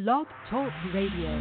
Blog Talk Radio.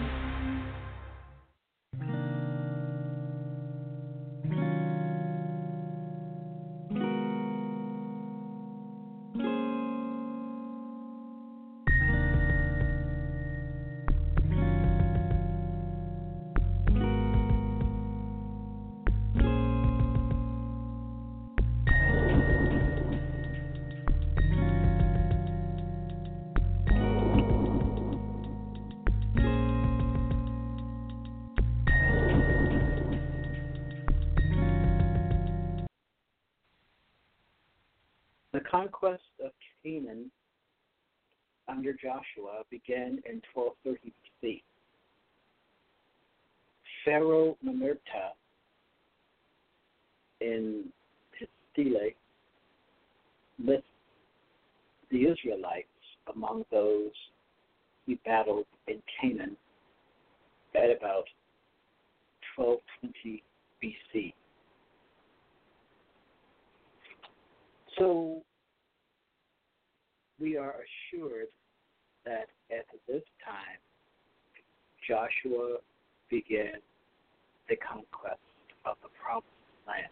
The conquest of Canaan under Joshua began in 1230 BC. Pharaoh Nemerta in his stele lists the Israelites among those he battled in Canaan at about 1220 BC. So we are assured that at this time, Joshua began the conquest of the promised land.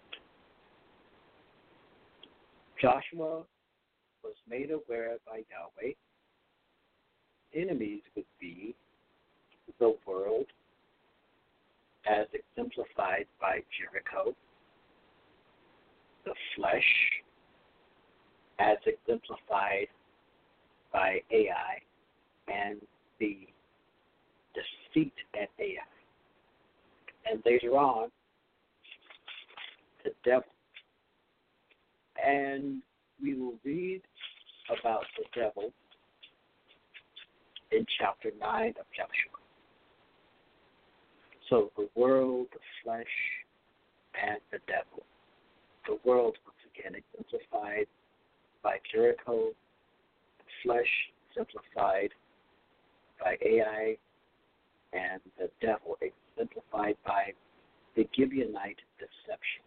Joshua was made aware by Yahweh enemies would be the world as exemplified by Jericho, the flesh as exemplified by Ai, and the deceit at Ai. And later on, the devil. And we will read about the devil in chapter 9 of Joshua. So the world, the flesh, and the devil. The world, once again, exemplified by Jericho, the flesh exemplified by Ai, and the devil exemplified by the Gibeonite deception.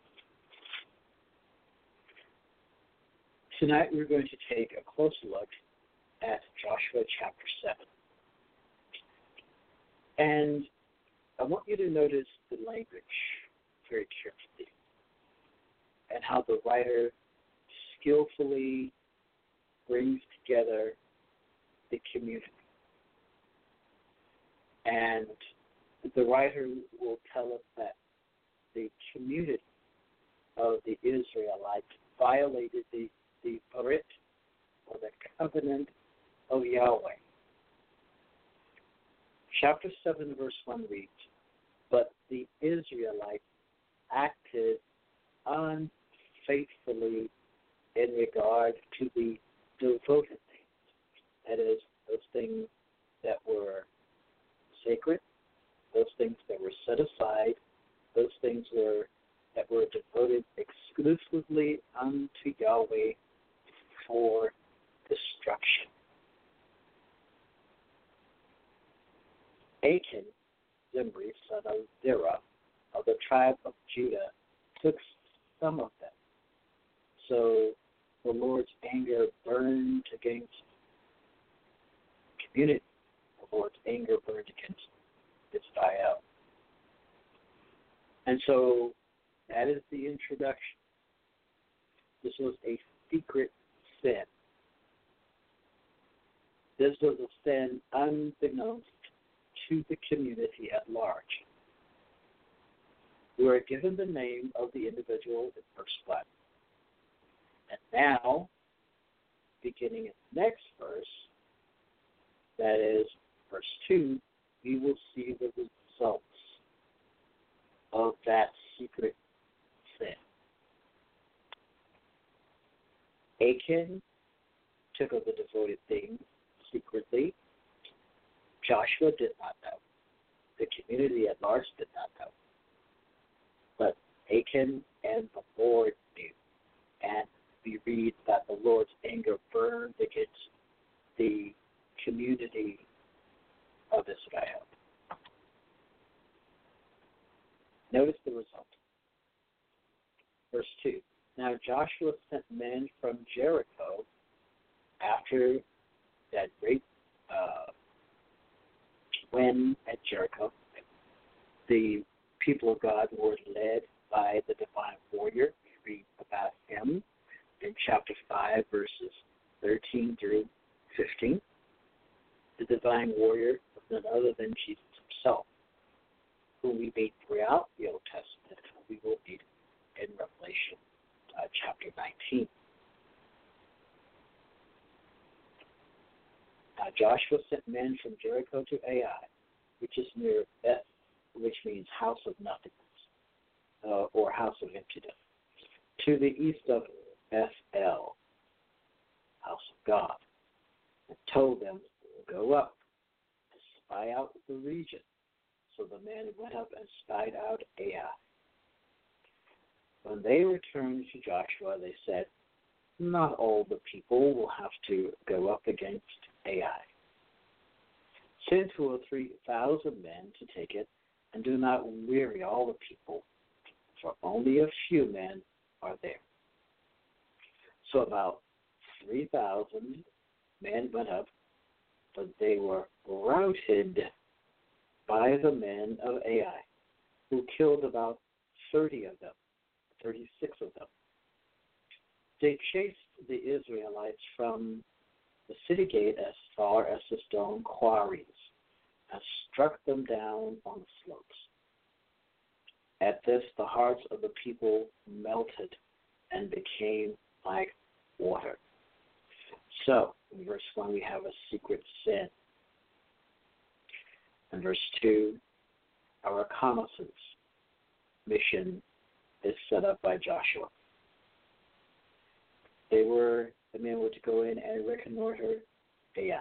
Tonight we're going to take a closer look at Joshua chapter 7. And I want you to notice the language very carefully and how the writer skillfully brings together the community. And the writer will tell us that the community of the Israelites violated the Brit, or the covenant of Yahweh. Chapter 7, verse 1 reads, "But the Israelites acted unfaithfully in regard to the devoted things," that is, those things that were sacred, those things that were set aside, those things that were devoted exclusively unto Yahweh for destruction. Achan, Zimri, son of Zerah, of the tribe of Judah, took some of them. So the Lord's anger burned against the community. The Lord's anger burned against Israel. And so that is the introduction. This was a secret sin. This was a sin unbeknownst to the community at large. We are given the name of the individual in verse 1. And now, beginning in the next verse, that is verse 2, we will see the results of that secret sin. Achan took of the devoted things secretly. Joshua did not know. The community at large did not know. But Achan and the Lord knew. And we read that the Lord's anger burned against the community of Israel. Notice the result. Verse 2. Now Joshua sent men from Jericho after that great when at Jericho, the people of God were led by the divine warrior. We read about him in chapter 5, verses 13 through 15. The divine warrior was none other than Jesus himself, whom we meet throughout the Old Testament, and we will meet in Revelation chapter 19. Now Joshua sent men from Jericho to Ai, which is near Beth, which means house of nothingness, or house of emptiness, to the east of Bethel, house of God, and told them, go up and spy out the region. So the men went up and spied out Ai. When they returned to Joshua, they said, not all the people will have to go up against Ai. Send 2 or 3,000 men to take it, and do not weary all the people, for only a few men are there. So about 3,000 men went up, but they were routed by the men of Ai, who killed about 36 of them. They chased the Israelites from the city gate as far as the stone quarries and struck them down on the slopes. At this, the hearts of the people melted and became like water. So, in verse 1, we have a secret sin. In verse 2, a reconnaissance mission is set up by Joshua. The men were to go in and reconnoiter Ai.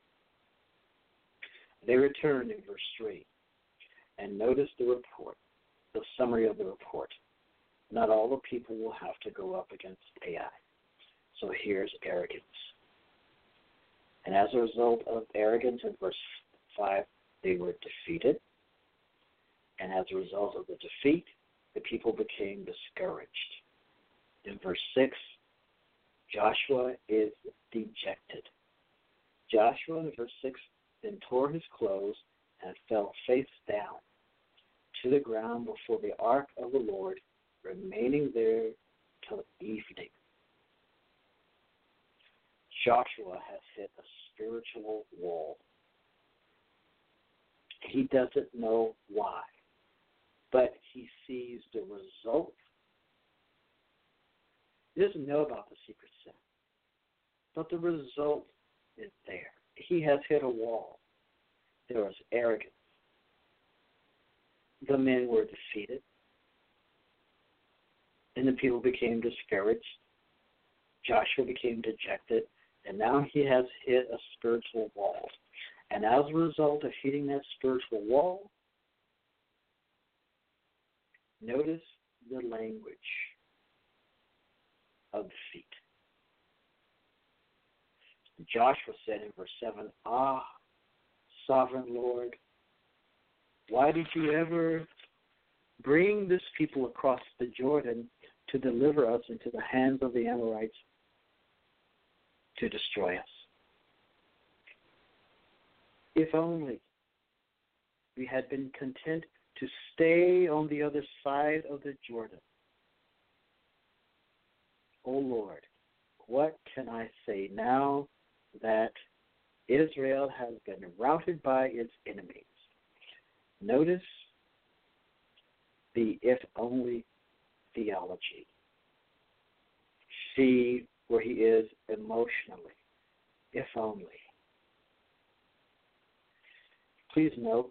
They returned in verse 3 and notice the report, the summary of the report. Not all the people will have to go up against Ai. So here's arrogance. And as a result of arrogance, in verse 5, they were defeated. And as a result of the defeat, the people became discouraged. In verse 6, Joshua is dejected. Joshua, in verse 6, then tore his clothes and fell face down to the ground before the ark of the Lord, remaining there till evening. Joshua has hit a spiritual wall. He doesn't know why, but he sees the result. He doesn't know about the secret sin, but the result is there. He has hit a wall. There was arrogance. The men were defeated, and the people became discouraged. Joshua became dejected, and now he has hit a spiritual wall. And as a result of hitting that spiritual wall, notice the language of defeat. Joshua said in verse 7, sovereign Lord, why did you ever bring this people across the Jordan to deliver us into the hands of the Amorites to destroy us? If only we had been content to stay on the other side of the Jordan. O Lord, what can I say now that Israel has been routed by its enemies? Notice the if only theology. See where he is emotionally. If only. Please note,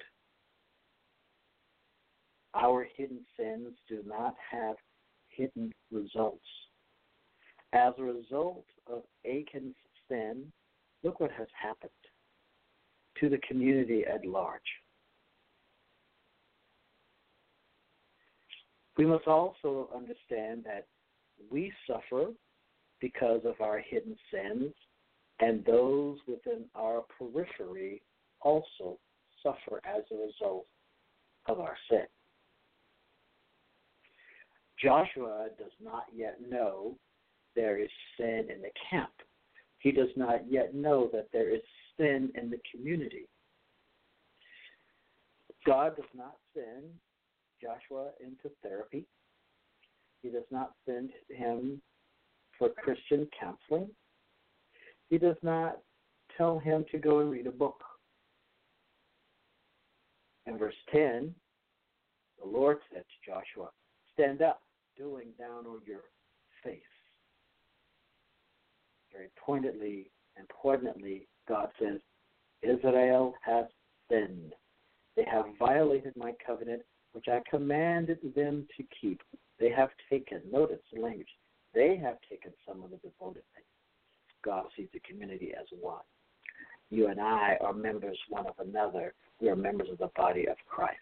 our hidden sins do not have hidden results. As a result of Achan's sin, look what has happened to the community at large. We must also understand that we suffer because of our hidden sins, and those within our periphery also suffer as a result of our sin. Joshua does not yet know there is sin in the camp. He does not yet know that there is sin in the community. God does not send Joshua into therapy. He does not send him for Christian counseling. He does not tell him to go and read a book. In verse 10, the Lord said to Joshua, stand up, doing down on your face. Very pointedly and poignantly, God says, Israel has sinned. They have violated my covenant, which I commanded them to keep. They have taken, notice the language, they have taken some of the devoted things. God sees the community as one. You and I are members one of another. We are members of the body of Christ.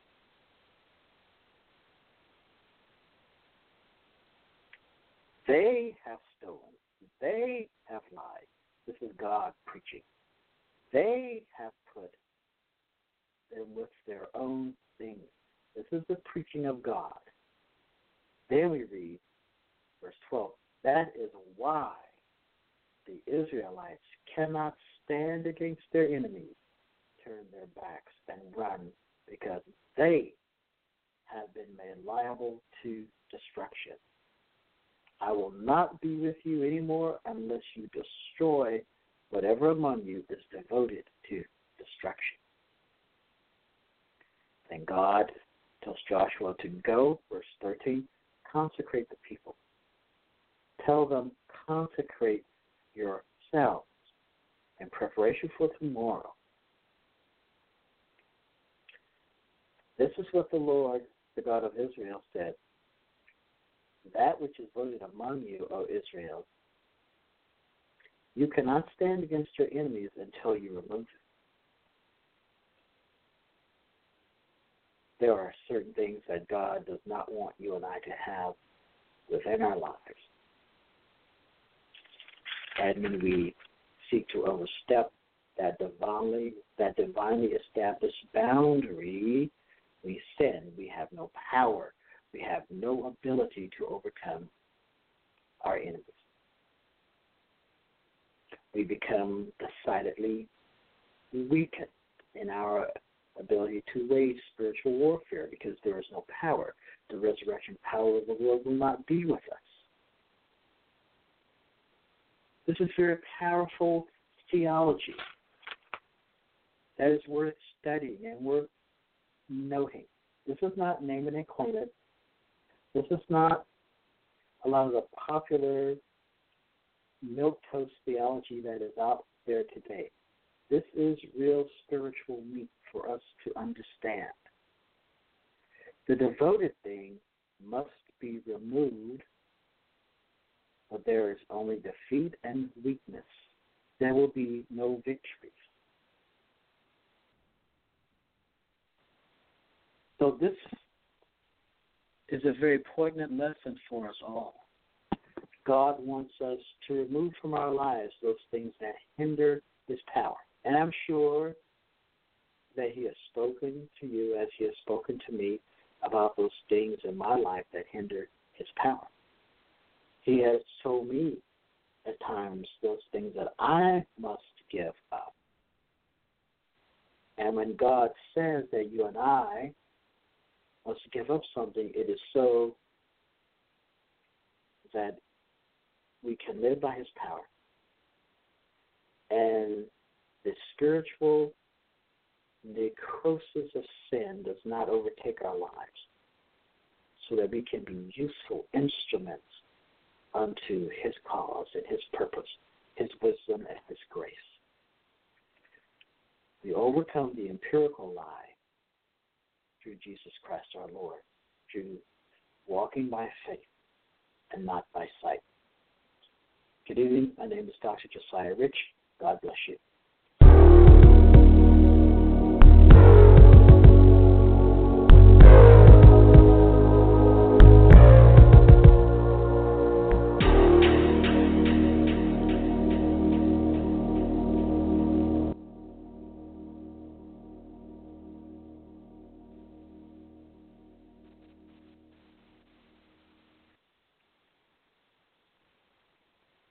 They have stolen. They have lied. This is God preaching. They have put them with their own things. This is the preaching of God. Then we read, verse 12, that is why the Israelites cannot stand against their enemies, turn their backs, and run, because they have been made liable to destruction. I will not be with you anymore unless you destroy whatever among you is devoted to destruction. Then God tells Joshua to go, verse 13, consecrate the people. Tell them, consecrate yourselves in preparation for tomorrow. This is what the Lord, the God of Israel, said. That which is voted among you, O Israel, you cannot stand against your enemies until you remove it. There are certain things that God does not want you and I to have within our lives. And when we seek to overstep that divinely established boundary, we sin. We have no power. We have no ability to overcome our enemies. We become decidedly weakened in our ability to wage spiritual warfare because there is no power. The resurrection power of the Lord will not be with us. This is very powerful theology that is worth studying and worth noting. This is not name it and claim it. This is not a lot of the popular milquetoast theology that is out there today. This is real spiritual meat for us to understand. The devoted thing must be removed, but there is only defeat and weakness. There will be no victories. So this is a very poignant lesson for us all. God wants us to remove from our lives those things that hinder His power. And I'm sure that He has spoken to you as He has spoken to me about those things in my life that hinder His power. He has told me at times those things that I must give up. And when God says that you and I must give up something, it is so that we can live by His power. And the spiritual necrosis of sin does not overtake our lives, so that we can be useful instruments unto His cause and His purpose, His wisdom and His grace. We overcome the empirical lie through Jesus Christ our Lord, through walking by faith and not by sight. Good evening. My name is Dr. Josiah Rich. God bless you.